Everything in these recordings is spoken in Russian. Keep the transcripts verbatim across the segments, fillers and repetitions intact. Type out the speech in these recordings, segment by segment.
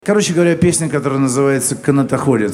Короче говоря, песня, которая называется «Канатоходец».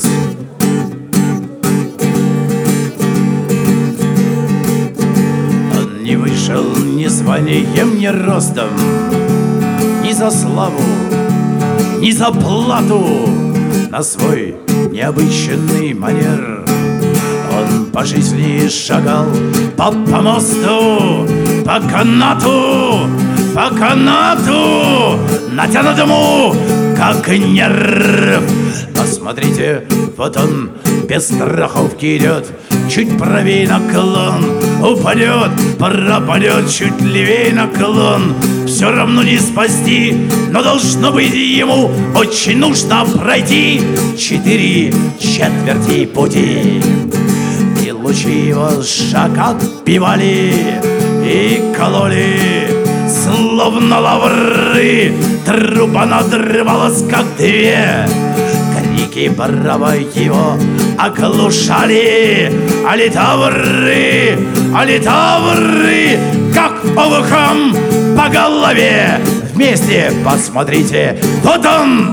Он не вышел ни званием, ни ростом, ни за славу, ни за плату. На свой необычный манер он по жизни шагал по помосту, по канату, по канату, натянутому, как нерв. Посмотрите, вот он без страховки идет, чуть правее наклон, упадет, пропадет, чуть левее наклон. Все равно не спасти, но должно быть ему очень нужно пройти четыре четверти пути. И лучи его шаг отбивали и кололи, словно лавры. Труба надрывалась, как две. Крики браво его оглушали. Алитавры, алитавры, как обухом по голове. Вместе посмотрите, вот он,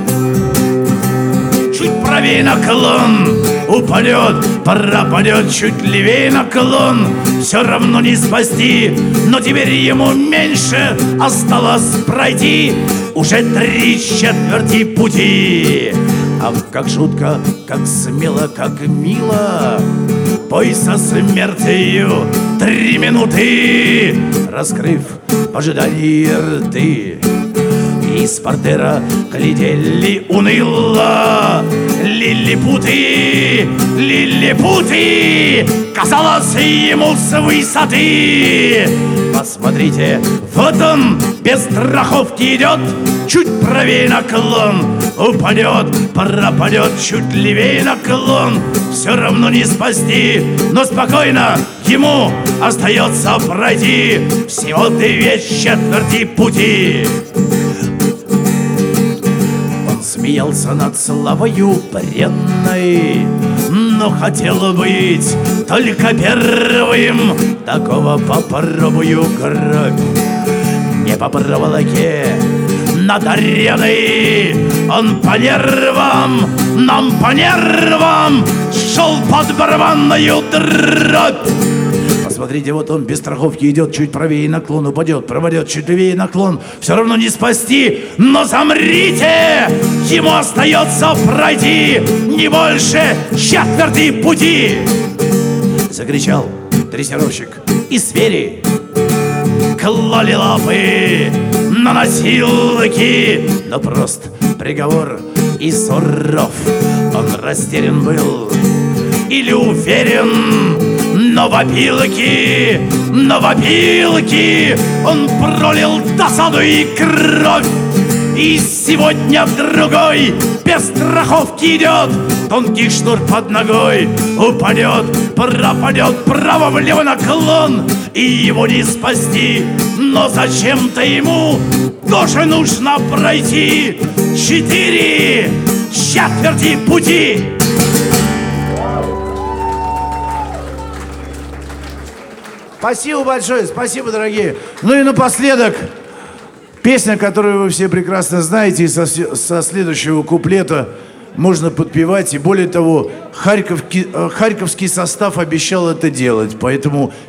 чуть правее наклон, упадет, пропадет, чуть левее наклон. Все равно не спасти, но теперь ему меньше осталось пройти. Уже три четверти пути. Ах, как жутко, как смело, как мило, бой со смертью три минуты, раскрыв в ожидании рты. Из портера глядели уныло лилипуты, лилипуты, казалось ему с высоты. Посмотрите, вот он без страховки идет, чуть правее наклон, упадет, пропадет, чуть левее наклон. Все равно не спасти, но спокойно ему остается пройти всего две четверти пути. Смеялся над славою бренной, но хотел быть только первым. Такого попробую кровь не по проволоке над ареной. Он по нервам, нам по нервам шел под барабанную дробь. Посмотрите, вот он без страховки идет, чуть правее наклон, упадет, пропадет, чуть левее наклон. Все равно не спасти, но замрите, ему остается пройти не больше четверти пути. Закричал дрессировщик и звери клали лапы на носилки, но прост приговор и суров. Он растерян был или уверен, но в опилки, но в опилки он пролил досаду и кровь. И сегодня в другой без страховки идет, тонкий шнур под ногой, упадет, пропадет, право-влево наклон. И его не спасти, но зачем-то ему тоже нужно пройти четыре четверти пути. Спасибо большое, спасибо, дорогие. Ну и напоследок песня, которую вы все прекрасно знаете, и со, со следующего куплета можно подпевать. И более того, Харьковский, харьковский состав обещал это делать, поэтому